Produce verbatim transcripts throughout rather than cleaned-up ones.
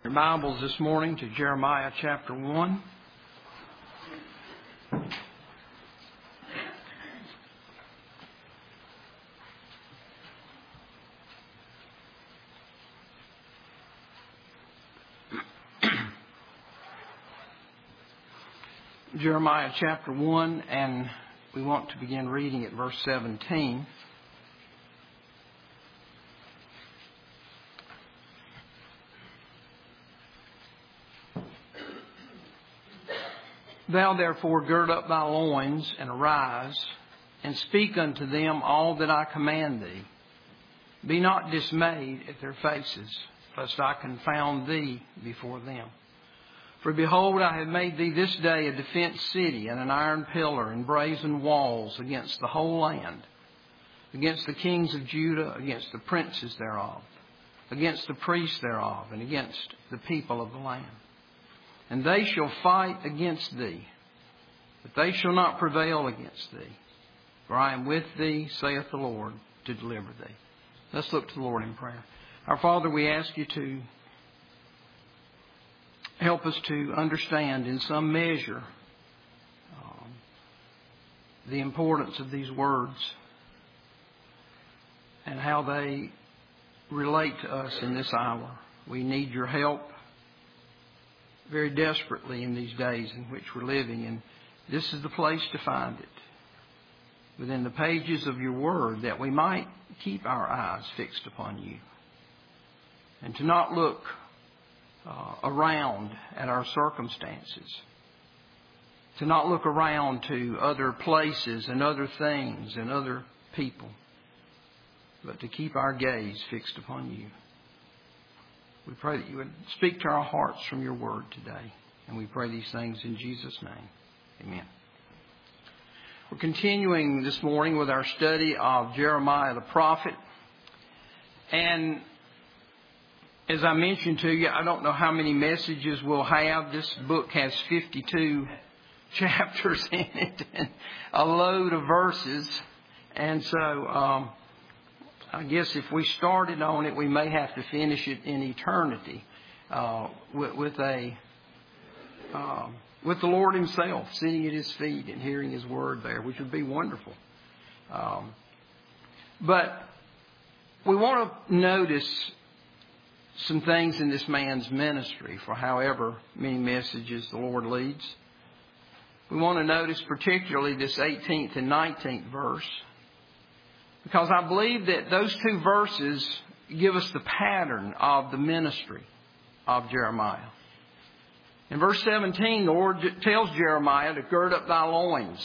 Your Bibles this morning to Jeremiah chapter one. Jeremiah chapter one, and we want to begin reading at verse seventeen. Thou therefore gird up thy loins, and arise, and speak unto them all that I command thee. Be not dismayed at their faces, lest I confound thee before them. For behold, I have made thee this day a defence city, and an iron pillar, and brazen walls against the whole land, against the kings of Judah, against the princes thereof, against the priests thereof, and against the people of the land. And they shall fight against thee, but they shall not prevail against thee. For I am with thee, saith the Lord, to deliver thee. Let's look to the Lord in prayer. Our Father, we ask you to help us to understand in some measure um, the importance of these words and how they relate to us in this hour. We need your help very desperately in these days in which we're living, and this is the place to find it, within the pages of your word, that we might keep our eyes fixed upon you and to not look uh, around at our circumstances, to not look around to other places and other things and other people, but to keep our gaze fixed upon you. We pray that you would speak to our hearts from your word today. And we pray these things in Jesus' name. Amen. We're continuing this morning with our study of Jeremiah the prophet. And as I mentioned to you, I don't know how many messages we'll have. This book has fifty-two chapters in it and a load of verses. And so Um, I guess if we started on it, we may have to finish it in eternity uh, with, with a uh, with the Lord Himself sitting at His feet and hearing His word there, which would be wonderful. Um, but we want to notice some things in this man's ministry for however many messages the Lord leads. We want to notice particularly this eighteenth and nineteenth verse, because I believe that those two verses give us the pattern of the ministry of Jeremiah. In verse seventeen, the Lord tells Jeremiah to gird up thy loins.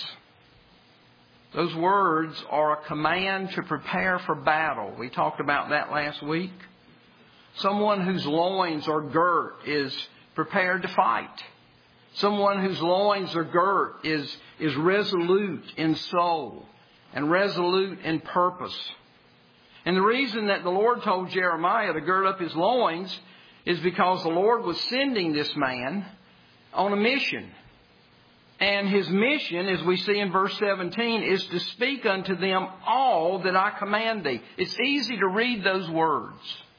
Those words are a command to prepare for battle. We talked about that last week. Someone whose loins are girt is prepared to fight. Someone whose loins are girt is, is resolute in soul and resolute in purpose. And the reason that the Lord told Jeremiah to gird up his loins is because the Lord was sending this man on a mission. And his mission, as we see in verse seventeen, is to speak unto them all that I command thee. It's easy to read those words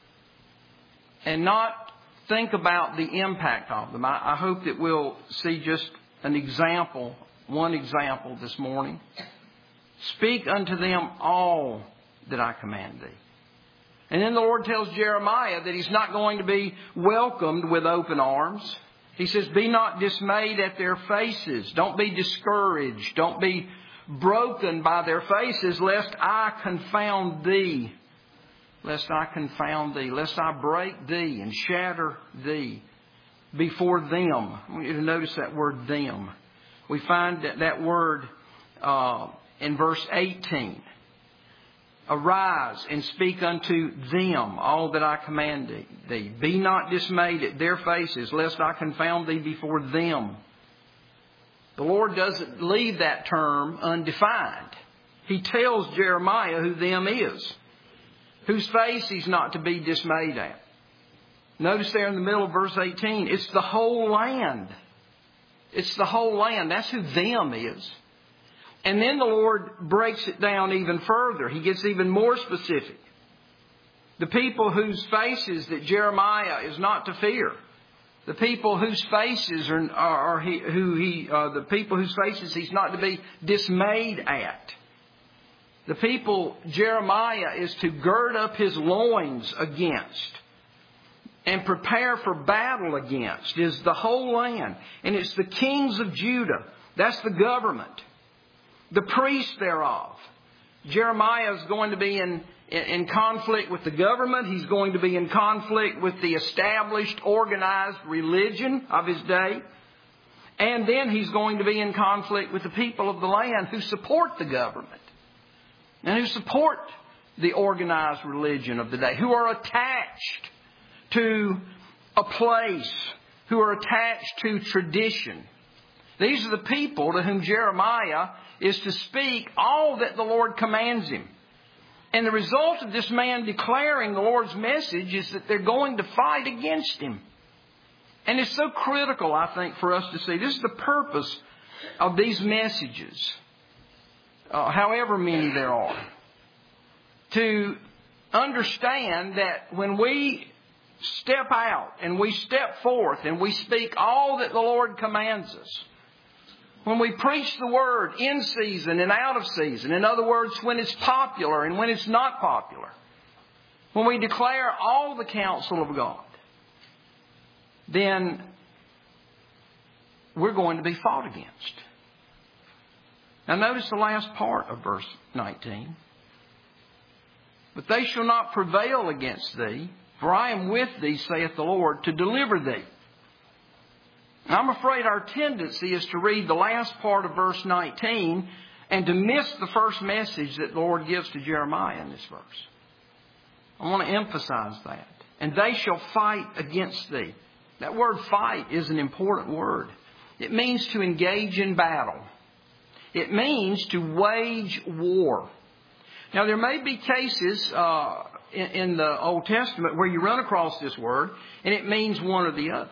and not think about the impact of them. I, I hope that we'll see just an example, one example this morning. Speak unto them all that I command thee. And then the Lord tells Jeremiah that he's not going to be welcomed with open arms. He says, be not dismayed at their faces. Don't be discouraged. Don't be broken by their faces, lest I confound thee. Lest I confound thee. Lest I break thee and shatter thee before them. I want you to notice that word them. We find that that word uh, in verse eighteen. Arise and speak unto them all that I command thee. Be not dismayed at their faces, lest I confound thee before them. The Lord doesn't leave that term undefined. He tells Jeremiah who them is, whose face he's not to be dismayed at. Notice there in the middle of verse eighteen, it's the whole land. It's the whole land. That's who them is. And then the Lord breaks it down even further. He gets even more specific. The people whose faces that Jeremiah is not to fear. The people whose faces are, are, are he, who he, uh, the people whose faces he's not to be dismayed at. The people Jeremiah is to gird up his loins against and prepare for battle against is the whole land. And it's the kings of Judah. That's the government. The priests thereof. Jeremiah is going to be in, in, in conflict with the government. He's going to be in conflict with the established, organized religion of his day. And then he's going to be in conflict with the people of the land who support the government. And who support the organized religion of the day. Who are attached to a place. Who are attached to tradition. These are the people to whom Jeremiah is to speak all that the Lord commands him. And the result of this man declaring the Lord's message is that they're going to fight against him. And it's so critical, I think, for us to see. This is the purpose of these messages. Uh, however many there are, to understand that when we step out and we step forth and we speak all that the Lord commands us, when we preach the Word in season and out of season, in other words, when it's popular and when it's not popular, when we declare all the counsel of God, then we're going to be fought against. Now notice the last part of verse nineteen. But they shall not prevail against thee, for I am with thee, saith the Lord, to deliver thee. Now, I'm afraid our tendency is to read the last part of verse nineteen and to miss the first message that the Lord gives to Jeremiah in this verse. I want to emphasize that. And they shall fight against thee. That word fight is an important word. It means to engage in battle. It means to wage war. Now, there may be cases uh, in, in the Old Testament where you run across this word and it means one or the other.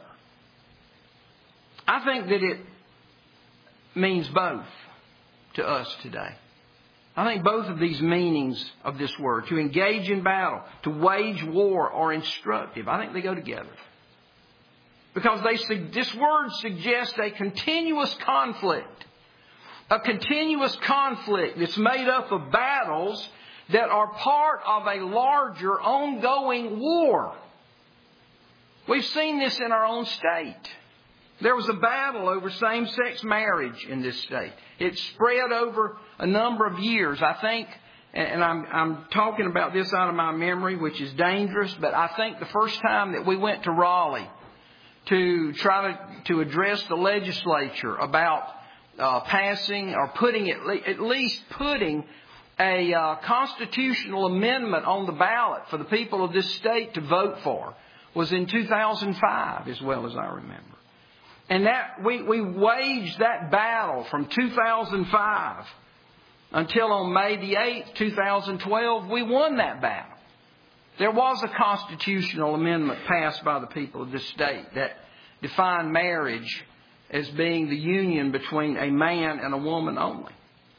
I think that it means both to us today. I think both of these meanings of this word, to engage in battle, to wage war, are instructive. I think they go together. Because they, this word suggests a continuous conflict. A continuous conflict that's made up of battles that are part of a larger ongoing war. We've seen this in our own state. There was a battle over same-sex marriage in this state. It spread over a number of years. I think, and I'm, I'm talking about this out of my memory, which is dangerous, but I think the first time that we went to Raleigh to try to, to address the legislature about uh, passing or putting, at, le- at least putting a uh, constitutional amendment on the ballot for the people of this state to vote for, was in two thousand five, as well as I remember. And that we, we waged that battle from two thousand five until on May the eighth, two thousand twelve, we won that battle. There was a constitutional amendment passed by the people of this state that defined marriage as being the union between a man and a woman only.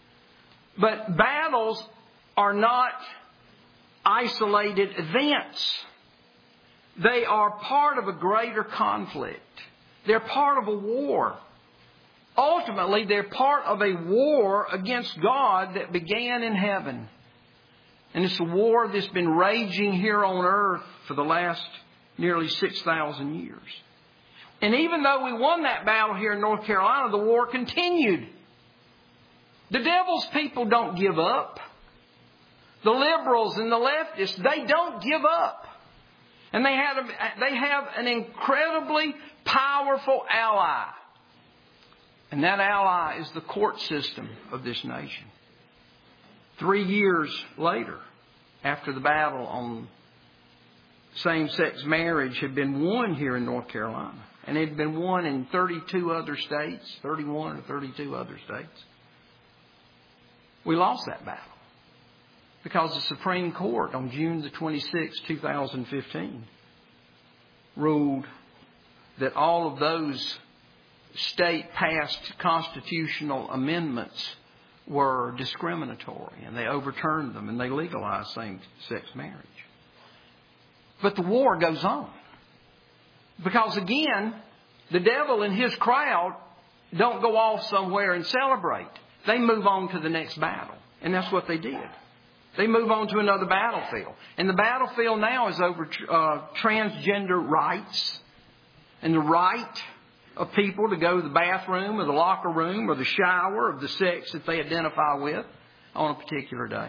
But battles are not isolated events. They are part of a greater conflict. They're part of a war. Ultimately, they're part of a war against God that began in heaven. And it's a war that's been raging here on earth for the last nearly six thousand years. And even though we won that battle here in North Carolina, the war continued. The devil's people don't give up. The liberals and the leftists, they don't give up. And they have, they have an incredibly powerful ally. And that ally is the court system of this nation. Three years later, after the battle on same-sex marriage had been won here in North Carolina, and it had been won in thirty-two other states, thirty-one or thirty-two other states, we lost that battle. Because the Supreme Court on June the twenty-sixth, two thousand fifteen, ruled that all of those state-passed constitutional amendments were discriminatory, and they overturned them and they legalized same-sex marriage. But the war goes on. Because again, the devil and his crowd don't go off somewhere and celebrate. They move on to the next battle. And that's what they did. They move on to another battlefield. And the battlefield now is over uh, transgender rights and the right of people to go to the bathroom or the locker room or the shower of the sex that they identify with on a particular day.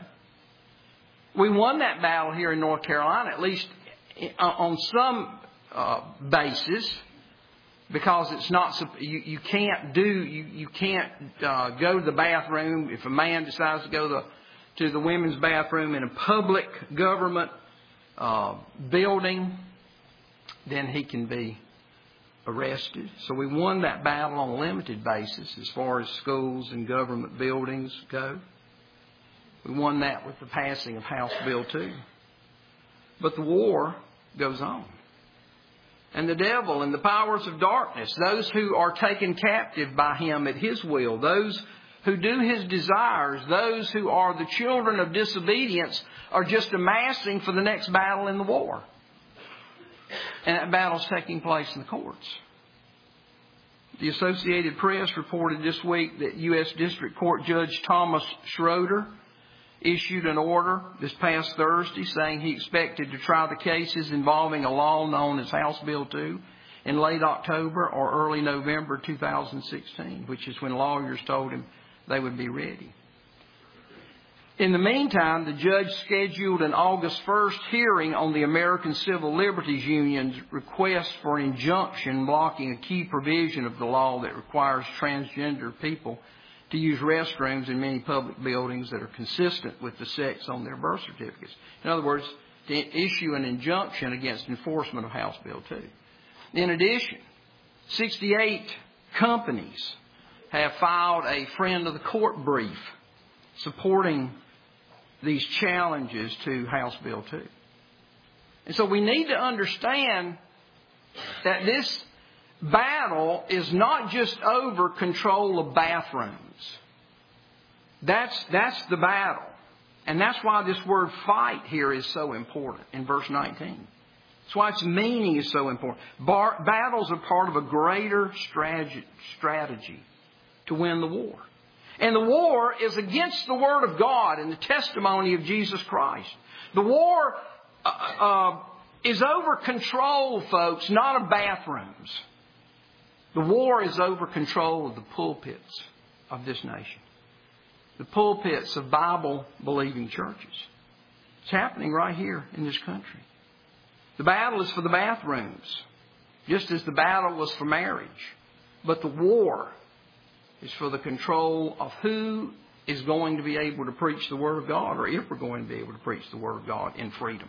We won that battle here in North Carolina, at least on some uh, basis, because it's not you, you can't do you you can't uh, go to the bathroom if a man decides to go to the, to the women's bathroom in a public government uh, building, then he can be arrested. So we won that battle on a limited basis as far as schools and government buildings go. We won that with the passing of House Bill two. But the war goes on. And the devil and the powers of darkness, those who are taken captive by him at his will, those who do his desires, those who are the children of disobedience, are just amassing for the next battle in the war. And that battle's taking place in the courts. The Associated Press reported this week that U S District Court Judge Thomas Schroeder issued an order this past Thursday saying he expected to try the cases involving a law known as House Bill two in late October or early November two thousand sixteen, which is when lawyers told him they would be ready. In the meantime, the judge scheduled an August first hearing on the American Civil Liberties Union's request for an injunction blocking a key provision of the law that requires transgender people to use restrooms in many public buildings that are consistent with the sex on their birth certificates. In other words, to issue an injunction against enforcement of House Bill two. In addition, sixty-eight companies have filed a friend of the court brief supporting these challenges to House Bill two. And so we need to understand that this battle is not just over control of bathrooms. That's, that's the battle. And that's why this word fight here is so important in verse nineteen. That's why its meaning is so important. Bar- battles are part of a greater strategy, strategy to win the war. And the war is against the Word of God and the testimony of Jesus Christ. The war uh, uh, is over control, folks, not of bathrooms. The war is over control of the pulpits of this nation. The pulpits of Bible-believing churches. It's happening right here in this country. The battle is for the bathrooms, just as the battle was for marriage. But the war is for the control of who is going to be able to preach the Word of God, or if we're going to be able to preach the Word of God in freedom.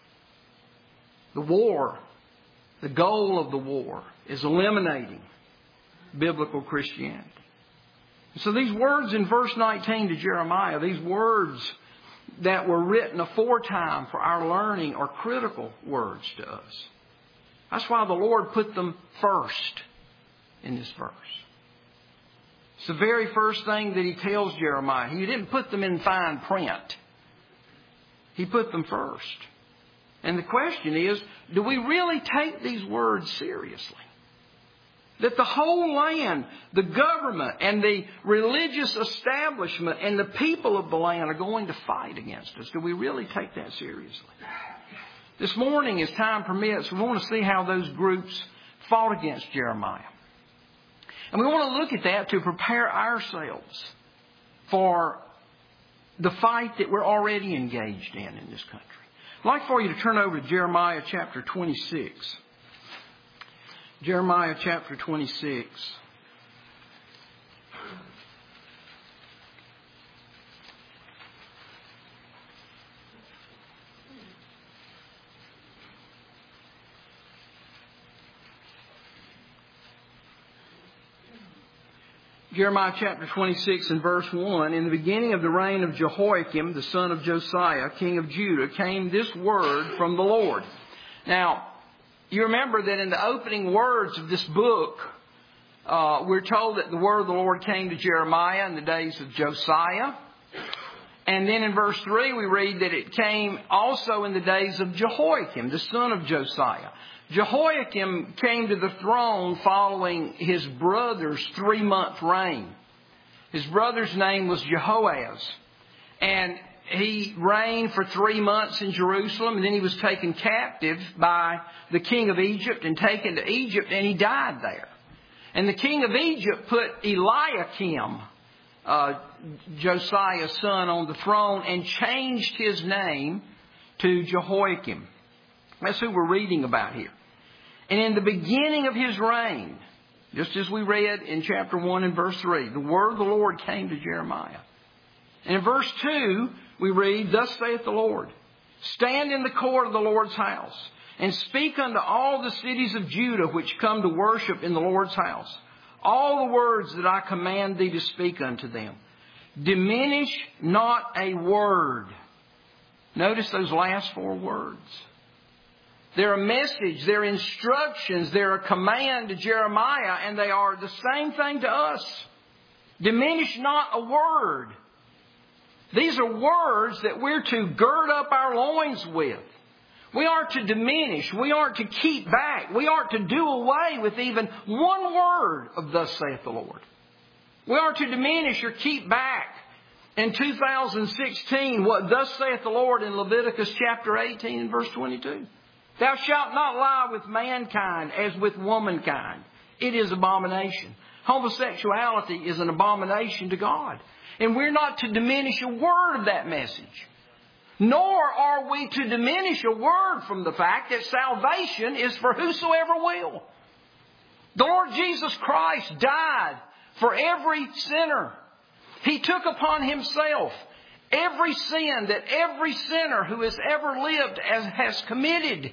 The war, the goal of the war, is eliminating biblical Christianity. So these words in verse nineteen to Jeremiah, these words that were written aforetime for our learning, are critical words to us. That's why the Lord put them first in this verse. It's the very first thing that He tells Jeremiah. He didn't put them in fine print. He put them first. And the question is, do we really take these words seriously? That the whole land, the government, and the religious establishment and the people of the land are going to fight against us. Do we really take that seriously? This morning, as time permits, we want to see how those groups fought against Jeremiah. And we want to look at that to prepare ourselves for the fight that we're already engaged in in this country. I'd like for you to turn over to Jeremiah chapter twenty-six. Jeremiah chapter twenty-six. Jeremiah chapter twenty-six and verse one, in the beginning of the reign of Jehoiakim, the son of Josiah, king of Judah, came this word from the Lord. Now, you remember that in the opening words of this book, uh, we're told that the word of the Lord came to Jeremiah in the days of Josiah. And then in verse three, we read that it came also in the days of Jehoiakim, the son of Josiah. Jehoiakim came to the throne following his brother's three-month reign. His brother's name was Jehoaz. And he reigned for three months in Jerusalem, and then he was taken captive by the king of Egypt and taken to Egypt, and he died there. And the king of Egypt put Eliakim, uh, Josiah's son, on the throne and changed his name to Jehoiakim. That's who we're reading about here. And in the beginning of his reign, just as we read in chapter one and verse three, the word of the Lord came to Jeremiah. And in verse two, we read, "Thus saith the Lord, stand in the court of the Lord's house, and speak unto all the cities of Judah which come to worship in the Lord's house, all the words that I command thee to speak unto them. Diminish not a word." Notice those last four words. They're a message, they're instructions, they're a command to Jeremiah, and they are the same thing to us. Diminish not a word. These are words that we're to gird up our loins with. We aren't to diminish. We aren't to keep back. We aren't to do away with even one word of "Thus saith the Lord." We aren't to diminish or keep back in two thousand sixteen what "Thus saith the Lord" in Leviticus chapter eighteen and verse twenty-two. "Thou shalt not lie with mankind as with womankind. It is abomination." Homosexuality is an abomination to God. And we're not to diminish a word of that message. Nor are we to diminish a word from the fact that salvation is for whosoever will. The Lord Jesus Christ died for every sinner. He took upon Himself every sin that every sinner who has ever lived has committed.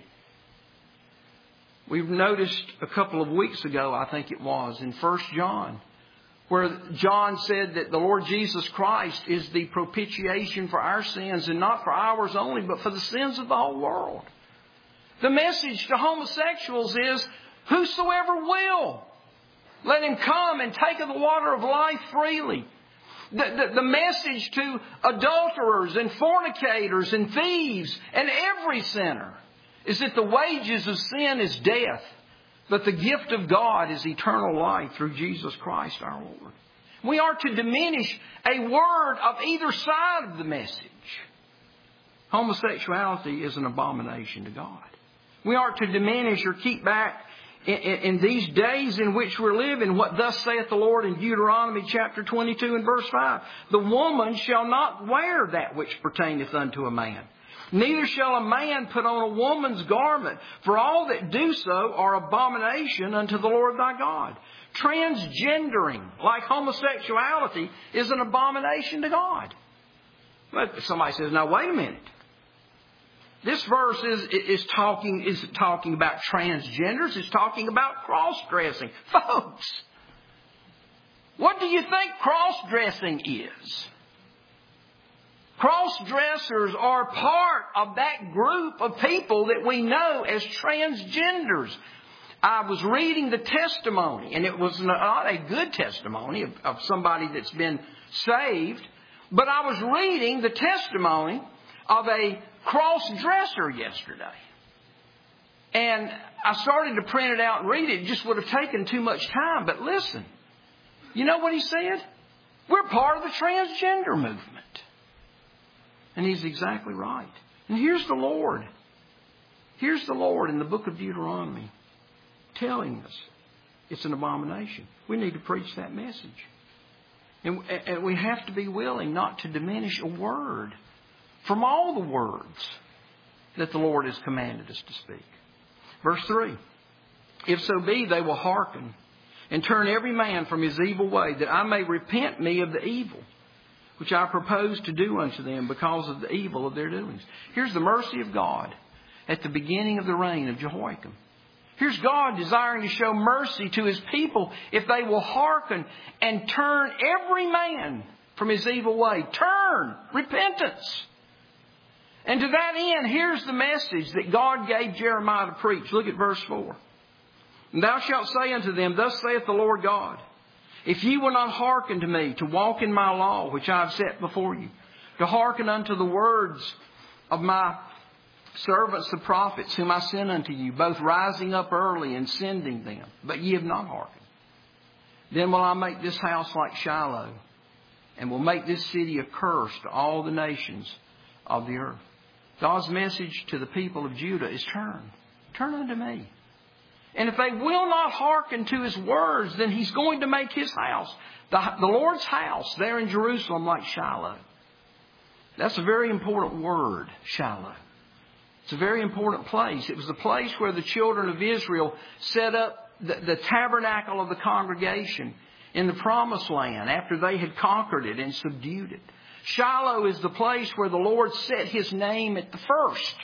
We've noticed a couple of weeks ago, I think it was, in First John, where John said that the Lord Jesus Christ is the propitiation for our sins, and not for ours only, but for the sins of the whole world. The message to homosexuals is, whosoever will, let him come and take of the water of life freely. The, the, the message to adulterers and fornicators and thieves and every sinner is that the wages of sin is death, but the gift of God is eternal life through Jesus Christ our Lord. We are to diminish a word of either side of the message. Homosexuality is an abomination to God. We aren't to diminish or keep back in, in, in these days in which we're living what "Thus saith the Lord" in Deuteronomy chapter twenty-two and verse five. "The woman shall not wear that which pertaineth unto a man. Neither shall a man put on a woman's garment, for all that do so are abomination unto the Lord thy God." Transgendering, like homosexuality, is an abomination to God. But somebody says, "Now wait a minute. This verse is, is talking is talking about transgenders. It's talking about cross-dressing." Folks, what do you think cross-dressing is? Cross-dressers are part of that group of people that we know as transgenders. I was reading the testimony, and it was not a good testimony of, of somebody that's been saved, but I was reading the testimony of a cross-dresser yesterday. And I started to print it out and read it. It just would have taken too much time. But listen, you know what he said? We're part of the transgender movement. And he's exactly right. And here's the Lord. Here's the Lord in the book of Deuteronomy telling us it's an abomination. We need to preach that message. And, and we have to be willing not to diminish a word from all the words that the Lord has commanded us to speak. Verse three. "If so be they will hearken and turn every man from his evil way, that I may repent me of the evil which I propose to do unto them because of the evil of their doings." Here's the mercy of God at the beginning of the reign of Jehoiakim. Here's God desiring to show mercy to His people if they will hearken and turn every man from his evil way. Turn! Repentance! And to that end, here's the message that God gave Jeremiah to preach. Look at verse four. "And thou shalt say unto them, Thus saith the Lord God, if ye will not hearken to me, to walk in my law, which I have set before you, to hearken unto the words of my servants the prophets, whom I sent unto you, both rising up early and sending them, but ye have not hearkened. Then will I make this house like Shiloh, and will make this city a curse to all the nations of the earth. God's message to the people of Judah is turn. Turn unto me. And if they will not hearken to His words, then He's going to make His house, the, the Lord's house, there in Jerusalem, like Shiloh. That's a very important word, Shiloh. It's a very important place. It was the place where the children of Israel set up the, the tabernacle of the congregation in the Promised Land after they had conquered it and subdued it. Shiloh is the place where the Lord set His name at the first.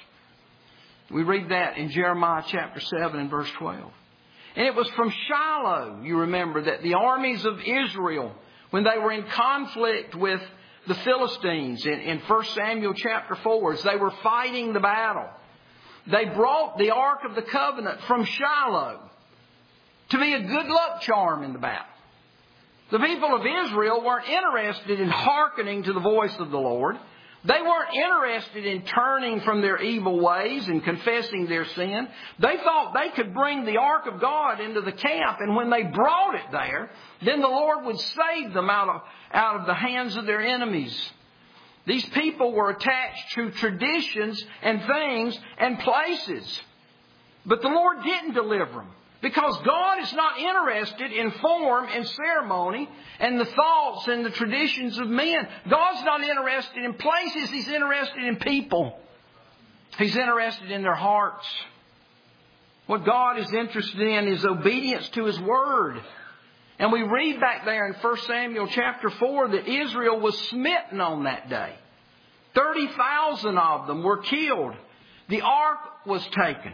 We read that in Jeremiah chapter seven and verse twelve. And it was from Shiloh, you remember, that the armies of Israel, when they were in conflict with the Philistines in, in First Samuel chapter four, as they were fighting the battle, they brought the Ark of the Covenant from Shiloh to be a good luck charm in the battle. The people of Israel weren't interested in hearkening to the voice of the Lord. They weren't interested in turning from their evil ways and confessing their sin. They thought they could bring the Ark of God into the camp, and when they brought it there, then the Lord would save them out of, out of the hands of their enemies. These people were attached to traditions and things and places. But the Lord didn't deliver them. Because God is not interested in form and ceremony and the thoughts and the traditions of men. God's not interested in places. He's interested in people. He's interested in their hearts. What God is interested in is obedience to His Word. And we read back there in First Samuel chapter four that Israel was smitten on that day. thirty thousand of them were killed. The ark was taken.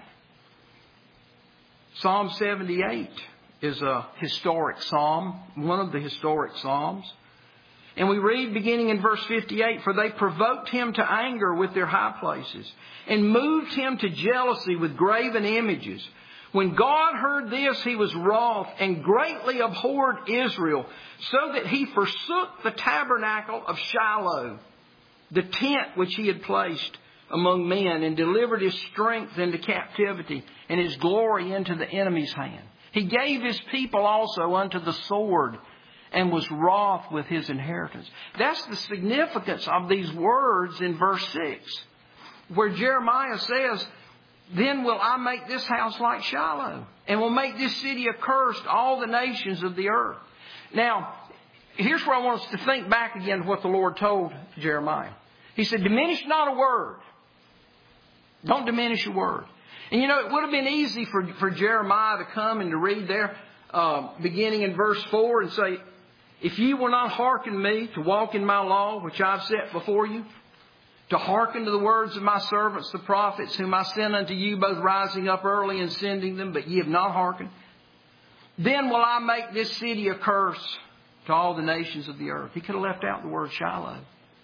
Psalm seventy-eight is a historic psalm, one of the historic psalms. And we read beginning in verse fifty-eight, "For they provoked Him to anger with their high places, and moved Him to jealousy with graven images. When God heard this, He was wroth, and greatly abhorred Israel, so that He forsook the tabernacle of Shiloh, the tent which He had placed among men, and delivered His strength into captivity, and His glory into the enemy's hand. He gave His people also unto the sword, and was wroth with His inheritance." That's the significance of these words in verse six, where Jeremiah says, "Then will I make this house like Shiloh, and will make this city a curse to all the nations of the earth." Now, here's where I want us to think back again to what the Lord told Jeremiah. He said, "Diminish not a word." Don't diminish a word. And you know, it would have been easy for, for Jeremiah to come and to read there, uh, beginning in verse four, and say, "If ye will not hearken me to walk in my law, which I've set before you, to hearken to the words of my servants, the prophets, whom I sent unto you, both rising up early and sending them, but ye have not hearkened, then will I make this city a curse to all the nations of the earth." He could have left out the word Shiloh.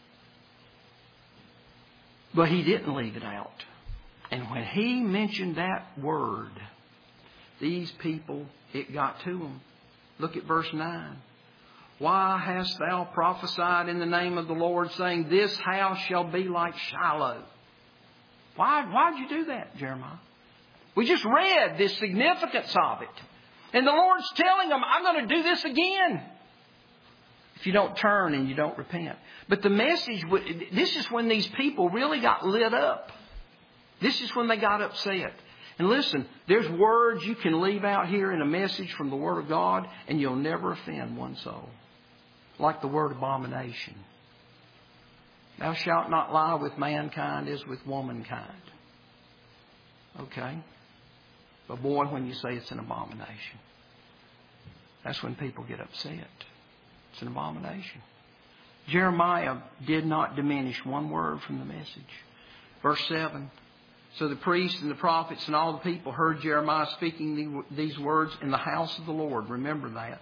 But He didn't leave it out. And when He mentioned that word, these people, it got to them. Look at verse nine. "Why hast thou prophesied in the name of the Lord, saying, This house shall be like Shiloh?" Why, why'd you do that, Jeremiah? We just read the significance of it. And the Lord's telling them, "I'm going to do this again if you don't turn and you don't repent." But the message, this is when these people really got lit up. This is when they got upset. And listen, there's words you can leave out here in a message from the Word of God, and you'll never offend one soul. Like the word abomination. "Thou shalt not lie with mankind as with womankind." Okay? But boy, when you say it's an abomination, that's when people get upset. It's an abomination. Jeremiah did not diminish one word from the message. Verse seven. "So the priests and the prophets and all the people heard Jeremiah speaking these words in the house of the Lord." Remember that.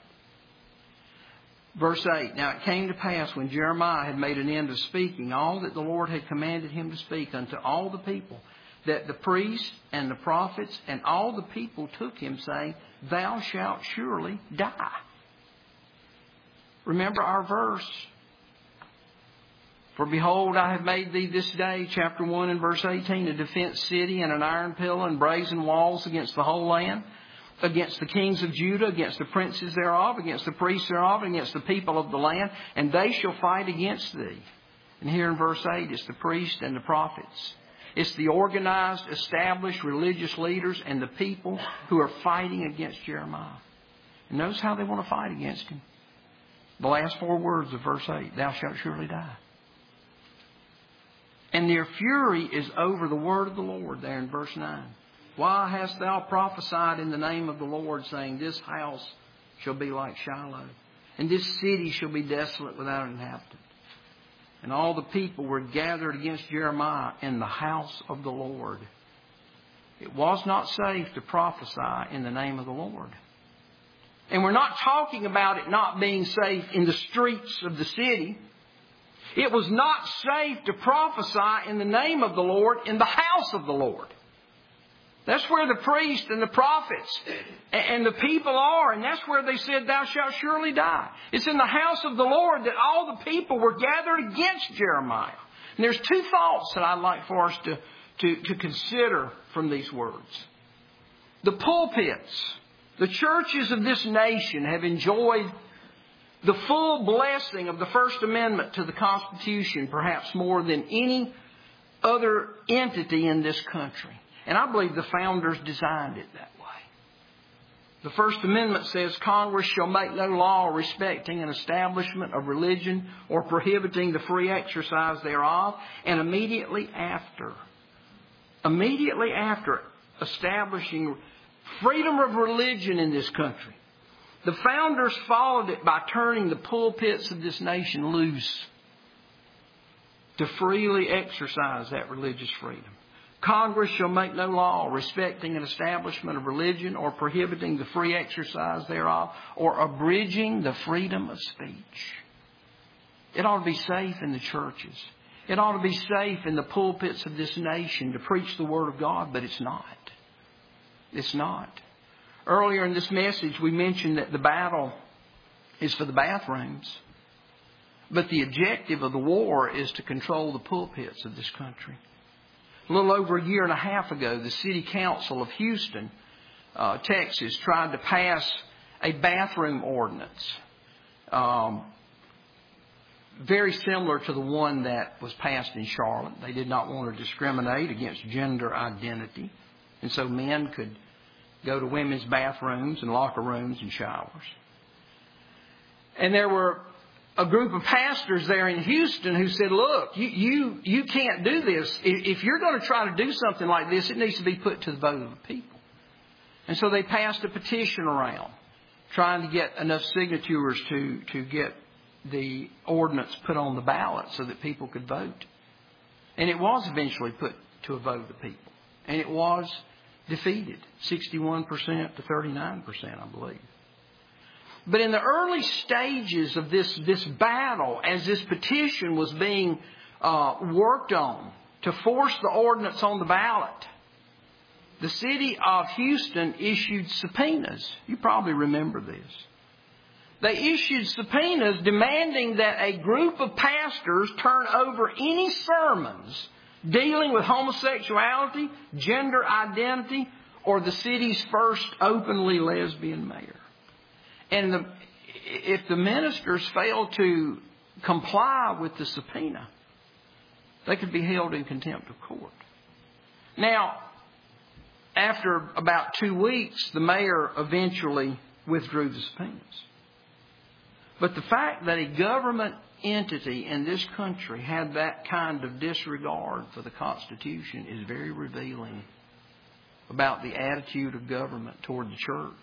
Verse eight. "Now it came to pass, when Jeremiah had made an end of speaking all that the Lord had commanded him to speak unto all the people, that the priests and the prophets and all the people took him, saying, Thou shalt surely die." Remember our verse. For behold, I have made thee this day, chapter one and verse eighteen, a defense city and an iron pillar and brazen walls against the whole land, against the kings of Judah, against the princes thereof, against the priests thereof, against the people of the land, and they shall fight against thee. And here in verse eight, it's the priests and the prophets. It's the organized, established religious leaders and the people who are fighting against Jeremiah. And notice how they want to fight against him. The last four words of verse eight, thou shalt surely die. And their fury is over the word of the Lord there in verse nine. Why hast thou prophesied in the name of the Lord, saying, this house shall be like Shiloh, and this city shall be desolate without an inhabitant? And all the people were gathered against Jeremiah in the house of the Lord. It was not safe to prophesy in the name of the Lord. And we're not talking about it not being safe in the streets of the city. It was not safe to prophesy in the name of the Lord in the house of the Lord. That's where the priests and the prophets and the people are. And that's where they said, thou shalt surely die. It's in the house of the Lord that all the people were gathered against Jeremiah. And there's two thoughts that I'd like for us to, to, to consider from these words. The pulpits, the churches of this nation have enjoyed the full blessing of the First Amendment to the Constitution, perhaps more than any other entity in this country. And I believe the founders designed it that way. The First Amendment says Congress shall make no law respecting an establishment of religion or prohibiting the free exercise thereof. And immediately after, immediately after establishing freedom of religion in this country, the founders followed it by turning the pulpits of this nation loose to freely exercise that religious freedom. Congress shall make no law respecting an establishment of religion or prohibiting the free exercise thereof or abridging the freedom of speech. It ought to be safe in the churches. It ought to be safe in the pulpits of this nation to preach the Word of God, but it's not. It's not. Earlier in this message, we mentioned that the battle is for the bathrooms, but the objective of the war is to control the pulpits of this country. A little over a year and a half ago, the City Council of Houston, uh, Texas, tried to pass a bathroom ordinance um, very similar to the one that was passed in Charlotte. They did not want to discriminate against gender identity, and so men could go to women's bathrooms and locker rooms and showers. And there were a group of pastors there in Houston who said, look, you, you, you can't do this. If you're going to try to do something like this, it needs to be put to the vote of the people. And so they passed a petition around trying to get enough signatures to, to get the ordinance put on the ballot so that people could vote. And it was eventually put to a vote of the people. And it was defeated, sixty-one percent to thirty-nine percent, I believe. But in the early stages of this, this battle, as this petition was being uh, worked on to force the ordinance on the ballot, the city of Houston issued subpoenas. You probably remember this. They issued subpoenas demanding that a group of pastors turn over any sermons dealing with homosexuality, gender identity, or the city's first openly lesbian mayor. And the, if the ministers failed to comply with the subpoena, they could be held in contempt of court. Now, after about two weeks, the mayor eventually withdrew the subpoenas. But the fact that a government entity in this country had that kind of disregard for the Constitution is very revealing about the attitude of government toward the church.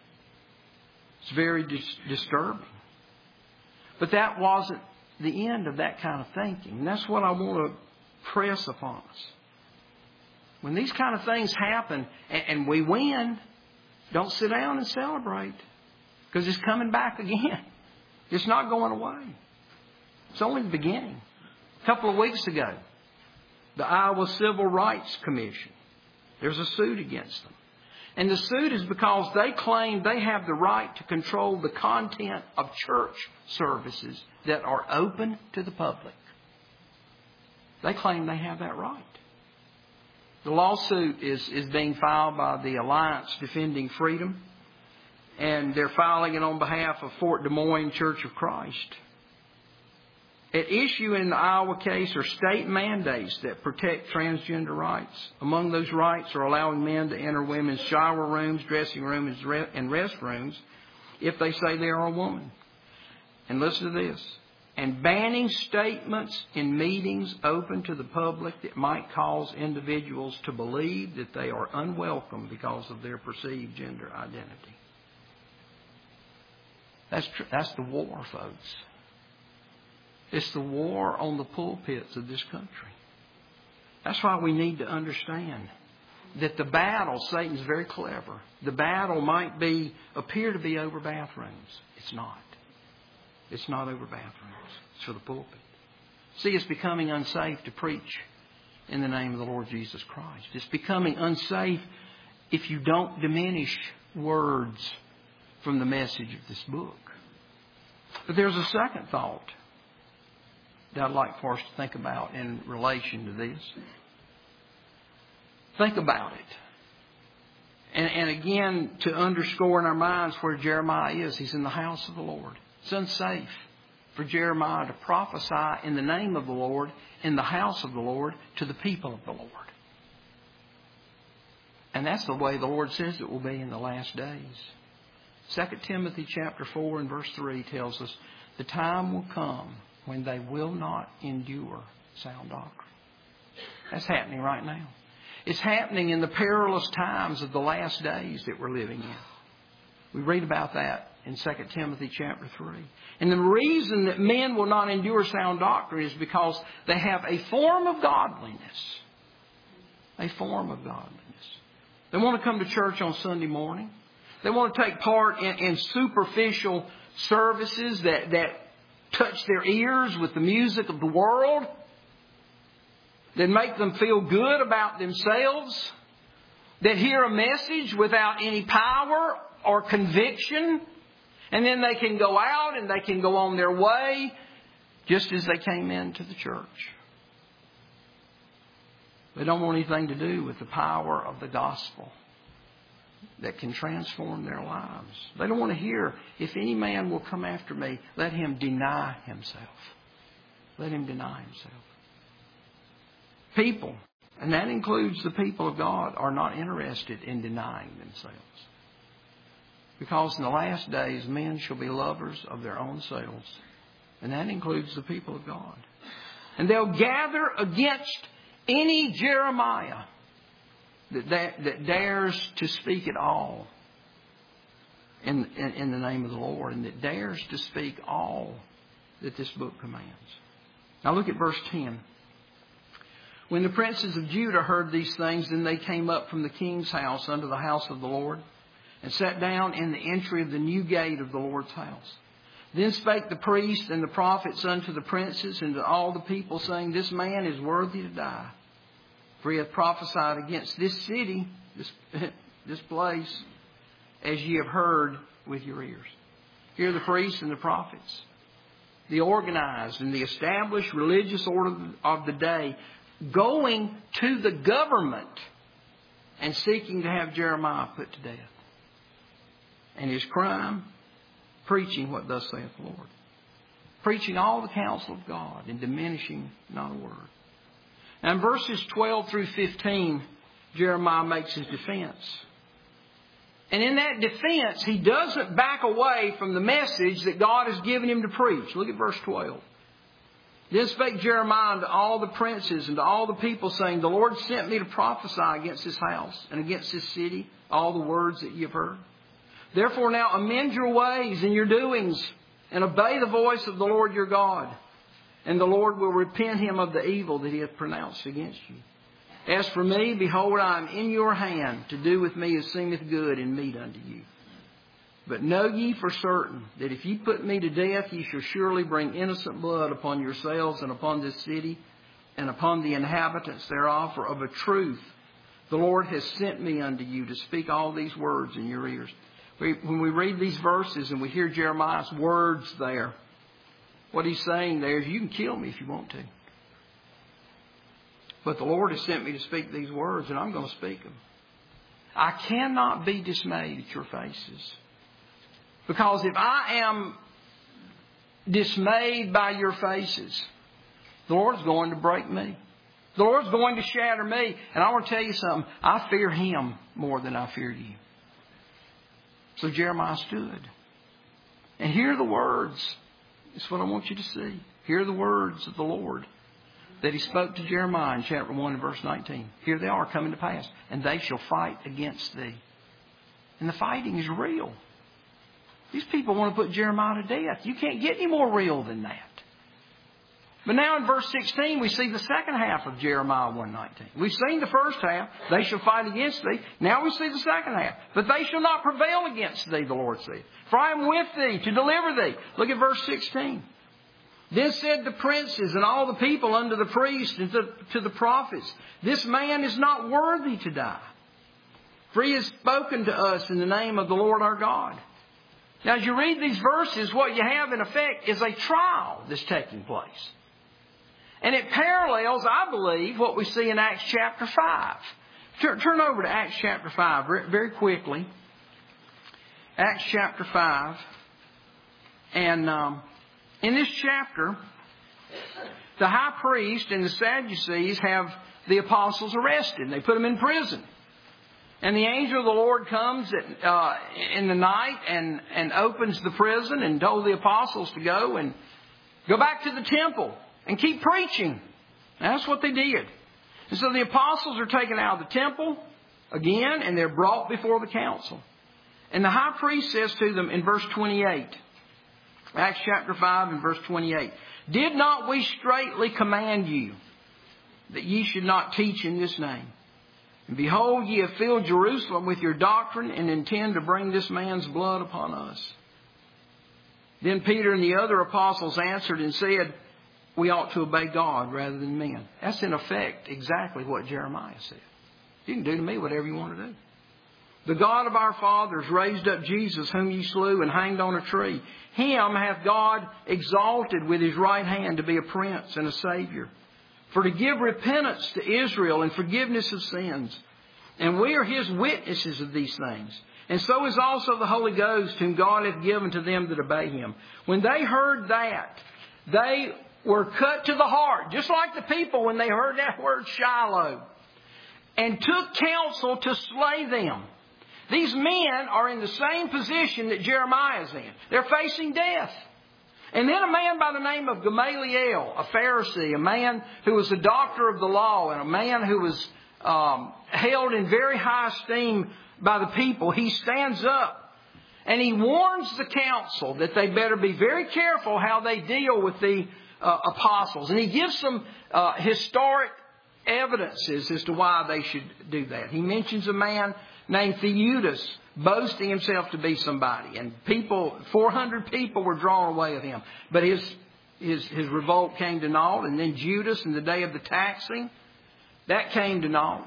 It's very dis- disturbing. But that wasn't the end of that kind of thinking. And that's what I want to press upon us. When these kind of things happen and, and we win, don't sit down and celebrate, because it's coming back again. It's not going away. It's only the beginning. A couple of weeks ago, the Iowa Civil Rights Commission, there's a suit against them. And the suit is because they claim they have the right to control the content of church services that are open to the public. They claim they have that right. The lawsuit is, is being filed by the Alliance Defending Freedom, and they're filing it on behalf of Fort Des Moines Church of Christ. At issue in the Iowa case are state mandates that protect transgender rights. Among those rights are allowing men to enter women's shower rooms, dressing rooms, and restrooms if they say they are a woman. And listen to this. And banning statements in meetings open to the public that might cause individuals to believe that they are unwelcome because of their perceived gender identity. That's tr- that's the war, folks. It's the war on the pulpits of this country. That's why we need to understand that the battle, Satan's very clever. The battle might be appear to be over bathrooms. It's not. It's not over bathrooms. It's for the pulpit. See, it's becoming unsafe to preach in the name of the Lord Jesus Christ. It's becoming unsafe if you don't diminish words from the message of this book. But there's a second thought that I'd like for us to think about in relation to this. Think about it. And, and again, to underscore in our minds where Jeremiah is, he's in the house of the Lord. It's unsafe for Jeremiah to prophesy in the name of the Lord, in the house of the Lord, to the people of the Lord. And that's the way the Lord says it will be in the last days. Second Timothy chapter four and verse three tells us, the time will come when they will not endure sound doctrine. That's happening right now. It's happening in the perilous times of the last days that we're living in. We read about that in Second Timothy chapter three. And the reason that men will not endure sound doctrine is because they have a form of godliness. A form of godliness. They want to come to church on Sunday morning. They want to take part in, in superficial services that, that touch their ears with the music of the world, that make them feel good about themselves, that hear a message without any power or conviction, and then they can go out and they can go on their way just as they came into the church. They don't want anything to do with the power of the gospel that can transform their lives. They don't want to hear, if any man will come after me, let him deny himself. Let him deny himself. People, and that includes the people of God, are not interested in denying themselves. Because in the last days, men shall be lovers of their own selves. And that includes the people of God. And they'll gather against any Jeremiah that, that, that dares to speak at all in, in, in the name of the Lord, and that dares to speak all that this book commands. Now look at verse ten. When the princes of Judah heard these things, then they came up from the king's house unto the house of the Lord, and sat down in the entry of the new gate of the Lord's house. Then spake the priests and the prophets unto the princes and to all the people, saying, This man is worthy to die, for he hath prophesied against this city, this, this place, as ye have heard with your ears. Here are the priests and the prophets, the organized and the established religious order of the day, going to the government and seeking to have Jeremiah put to death. And his crime, preaching what thus saith the Lord. Preaching all the counsel of God and diminishing not a word. Now in verses twelve through fifteen, Jeremiah makes his defense. And in that defense, he doesn't back away from the message that God has given him to preach. Look at verse twelve. Then spake Jeremiah unto all the princes and to all the people, saying, The Lord sent me to prophesy against this house and against this city, all the words that ye have heard. Therefore now amend your ways and your doings, and obey the voice of the Lord your God. And the Lord will repent him of the evil that he hath pronounced against you. As for me, behold, I am in your hand to do with me as seemeth good and meet unto you. But know ye for certain that if ye put me to death, ye shall surely bring innocent blood upon yourselves and upon this city and upon the inhabitants thereof. For of a truth the Lord has sent me unto you to speak all these words in your ears. We, when we read these verses and we hear Jeremiah's words there, what he's saying there is, you can kill me if you want to. But the Lord has sent me to speak these words, and I'm going to speak them. I cannot be dismayed at your faces. Because if I am dismayed by your faces, the Lord's going to break me. The Lord's going to shatter me. And I want to tell you something. I fear Him more than I fear you. So Jeremiah stood. And hear the words. It's what I want you to see. Hear the words of the Lord that He spoke to Jeremiah in chapter one and verse nineteen. Here they are coming to pass. And they shall fight against thee. And the fighting is real. These people want to put Jeremiah to death. You can't get any more real than that. But now in verse sixteen, we see the second half of Jeremiah one nineteen. We've seen the first half. They shall fight against thee. Now we see the second half. But they shall not prevail against thee, the Lord said. For I am with thee to deliver thee. Look at verse sixteen. Then said the princes and all the people unto the priests and to, to the prophets, this man is not worthy to die. For he has spoken to us in the name of the Lord our God. Now as you read these verses, what you have in effect is a trial that's taking place. And it parallels, I believe, what we see in Acts chapter five. Turn, turn over to Acts chapter five very quickly. Acts chapter five. And um, in this chapter, the high priest and the Sadducees have the apostles arrested. They put them in prison. And the angel of the Lord comes at, uh, in the night and, and opens the prison and told the apostles to go and go back to the temple and keep preaching. And that's what they did. And so the apostles are taken out of the temple again and they're brought before the council. And the high priest says to them in verse twenty-eight, Acts chapter five and verse twenty-eight, did not we straitly command you that ye should not teach in this name? And behold, ye have filled Jerusalem with your doctrine and intend to bring this man's blood upon us. Then Peter and the other apostles answered and said, we ought to obey God rather than men. That's in effect exactly what Jeremiah said. You can do to me whatever you want to do. The God of our fathers raised up Jesus, whom ye slew and hanged on a tree. Him hath God exalted with His right hand to be a prince and a Savior, for to give repentance to Israel and forgiveness of sins. And we are His witnesses of these things. And so is also the Holy Ghost, whom God hath given to them that obey Him. When they heard that, they were cut to the heart, just like the people when they heard that word Shiloh, and took counsel to slay them. These men are in the same position that Jeremiah is in. They're facing death. And then a man by the name of Gamaliel, a Pharisee, a man who was a doctor of the law, and a man who was um, held in very high esteem by the people, he stands up and he warns the council that they better be very careful how they deal with the uh, apostles. And he gives some uh, historic evidences as to why they should do that. He mentions a man named Theudas, boasting himself to be somebody. And people, four hundred people were drawn away of him. But his, his, his revolt came to naught. And then Judas in the day of the taxing, that came to naught.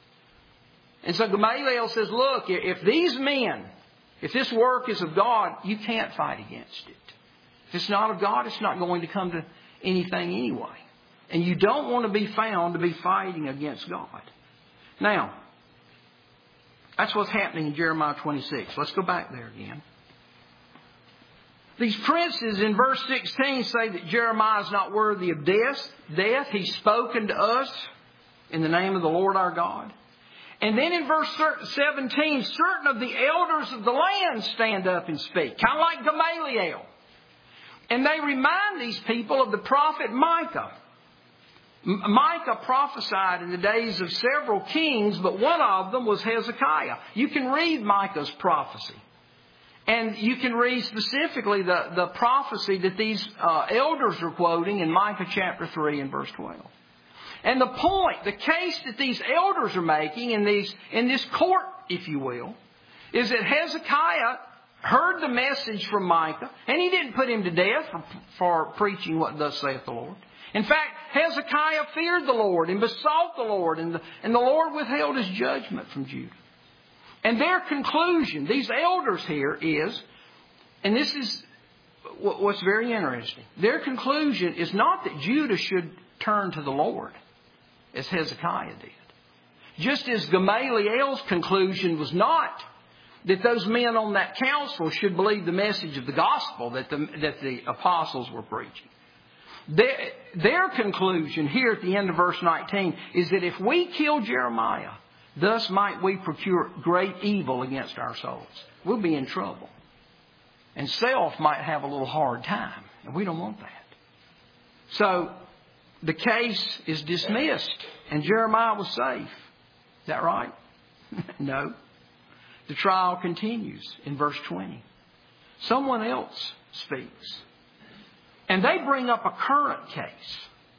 And so Gamaliel says, look, if these men, if this work is of God, you can't fight against it. If it's not of God, it's not going to come to anything anyway. And you don't want to be found to be fighting against God. Now, that's what's happening in Jeremiah twenty-six. Let's go back there again. These princes in verse sixteen say that Jeremiah is not worthy of death. Death. He's spoken to us in the name of the Lord our God. And then in verse seventeen, certain of the elders of the land stand up and speak, kind of like Gamaliel. And they remind these people of the prophet Micah. Micah prophesied in the days of several kings, but one of them was Hezekiah. You can read Micah's prophecy. And you can read specifically the, the prophecy that these uh, elders are quoting in Micah chapter three and verse twelve. And the point, the case that these elders are making in, these, in this court, if you will, is that Hezekiah heard the message from Micah, and he didn't put him to death for, for preaching what thus saith the Lord. In fact, Hezekiah feared the Lord and besought the Lord, and the, and the Lord withheld His judgment from Judah. And their conclusion, these elders here is, and this is what's very interesting, their conclusion is not that Judah should turn to the Lord. as Hezekiah did. Just as Gamaliel's conclusion was not that those men on that council should believe the message of the gospel that the, that the apostles were preaching. Their, their conclusion here at the end of verse nineteen is that if we kill Jeremiah, thus might we procure great evil against our souls. We'll be in trouble. And self might have a little hard time. And we don't want that. So the case is dismissed and Jeremiah was safe. Is that right? No. The trial continues in verse twenty. Someone else speaks. And they bring up a current case.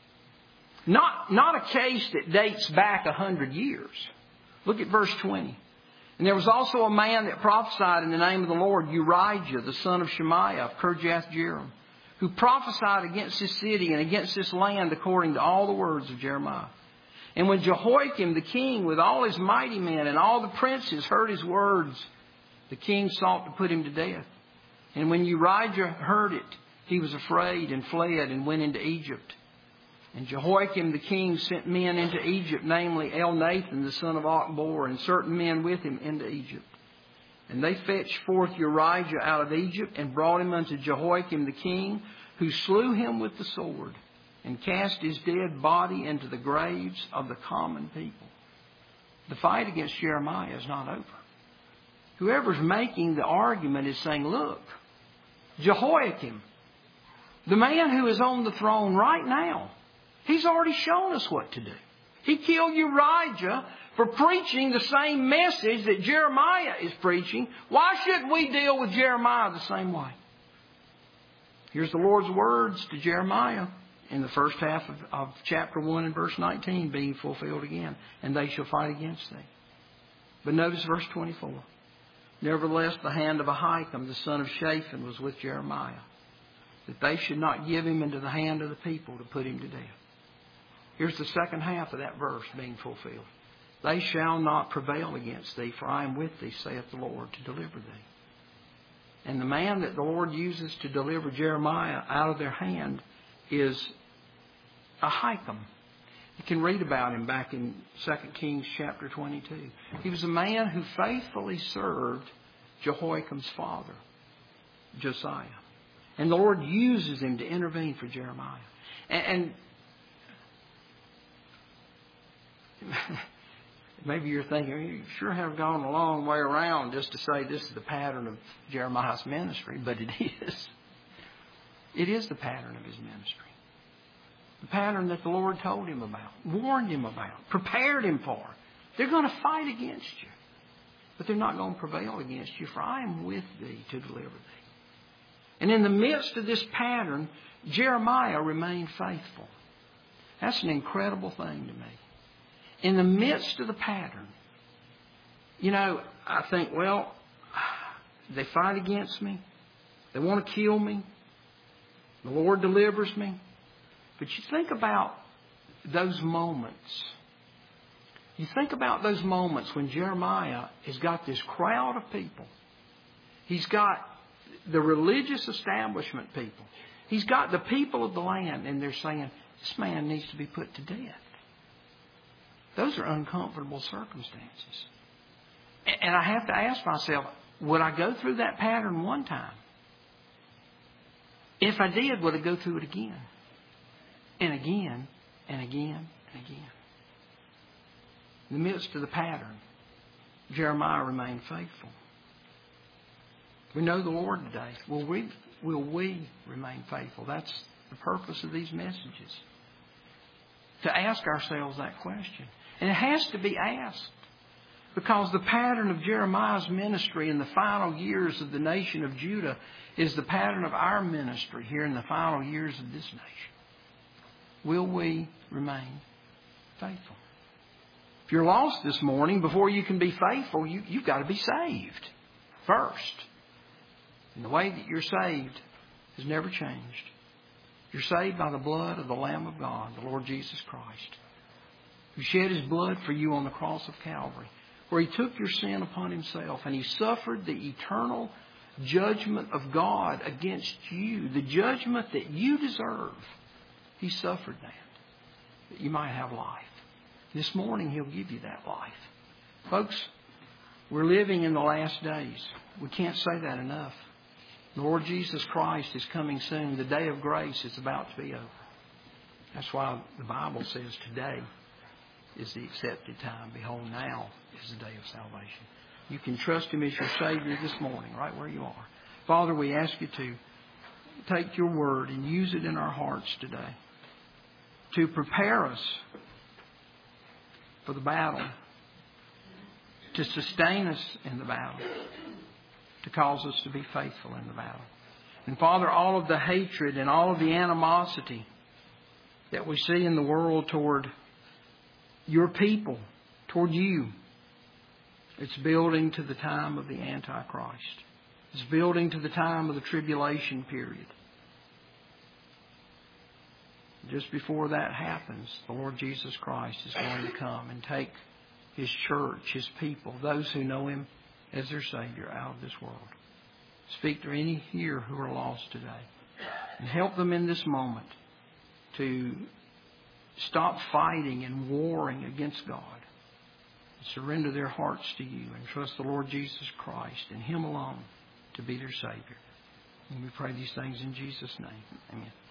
Not, not a case that dates back a hundred years. Look at verse twenty. And there was also a man that prophesied in the name of the Lord, Urijah, the son of Shemaiah of Kirjath-Jearim, who prophesied against this city and against this land according to all the words of Jeremiah. And when Jehoiakim the king with all his mighty men and all the princes heard his words, the king sought to put him to death. And when Urijah heard it, he was afraid and fled and went into Egypt. And Jehoiakim the king sent men into Egypt, namely Elnathan the son of Achbor, and certain men with him into Egypt. And they fetched forth Urijah out of Egypt and brought him unto Jehoiakim the king, who slew him with the sword and cast his dead body into the graves of the common people. The fight against Jeremiah is not over. Whoever's making the argument is saying, look, Jehoiakim, the man who is on the throne right now, he's already shown us what to do. He killed Urijah for preaching the same message that Jeremiah is preaching. Why shouldn't we deal with Jeremiah the same way? Here's the Lord's words to Jeremiah in the first half of, of chapter one and verse nineteen being fulfilled again. And they shall fight against thee. But notice verse twenty-four. Nevertheless, the hand of Ahikam, the son of Shaphan, was with Jeremiah, that they should not give him into the hand of the people to put him to death. Here's the second half of that verse being fulfilled. They shall not prevail against thee, for I am with thee, saith the Lord, to deliver thee. And the man that the Lord uses to deliver Jeremiah out of their hand is Ahikam. You can read about him back in Second Kings chapter twenty-two. He was a man who faithfully served Jehoiakim's father, Josiah. And the Lord uses him to intervene for Jeremiah. And, and maybe you're thinking, you sure have gone a long way around just to say this is the pattern of Jeremiah's ministry. But it is. It is the pattern of his ministry. The pattern that the Lord told him about, warned him about, prepared him for. They're going to fight against you. But they're not going to prevail against you, for I am with thee to deliver thee. And in the midst of this pattern, Jeremiah remained faithful. That's an incredible thing to me. In the midst of the pattern, you know, I think, well, they fight against me. They want to kill me. The Lord delivers me. But you think about those moments. You think about those moments when Jeremiah has got this crowd of people. He's got the religious establishment people. He's got the people of the land, and they're saying, this man needs to be put to death. Those are uncomfortable circumstances. And I have to ask myself, would I go through that pattern one time? If I did, would I go through it again? And again, and again, and again. In the midst of the pattern, Jeremiah remained faithful. We know the Lord today. Will we, will we remain faithful? That's the purpose of these messages. To ask ourselves that question. And it has to be asked. Because the pattern of Jeremiah's ministry in the final years of the nation of Judah is the pattern of our ministry here in the final years of this nation. Will we remain faithful? If you're lost this morning, before you can be faithful, you, you've got to be saved first. And the way that you're saved has never changed. You're saved by the blood of the Lamb of God, the Lord Jesus Christ, who shed His blood for you on the cross of Calvary, where He took your sin upon Himself and He suffered the eternal judgment of God against you, the judgment that you deserve. He suffered that, that you might have life. This morning He'll give you that life. Folks, we're living in the last days. We can't say that enough. The Lord Jesus Christ is coming soon. The day of grace is about to be over. That's why the Bible says today is the accepted time. Behold, now is the day of salvation. You can trust Him as your Savior this morning, right where you are. Father, we ask you to take your word and use it in our hearts today to prepare us for the battle, to sustain us in the battle, to cause us to be faithful in the battle. And Father, all of the hatred and all of the animosity that we see in the world toward your people, toward you, it's building to the time of the Antichrist. It's building to the time of the tribulation period. Just before that happens, the Lord Jesus Christ is going to come and take His church, His people, those who know Him as their Savior, out of this world. Speak to any here who are lost today and help them in this moment to stop fighting and warring against God. Surrender their hearts to you and trust the Lord Jesus Christ and Him alone to be their Savior. And we pray these things in Jesus' name. Amen.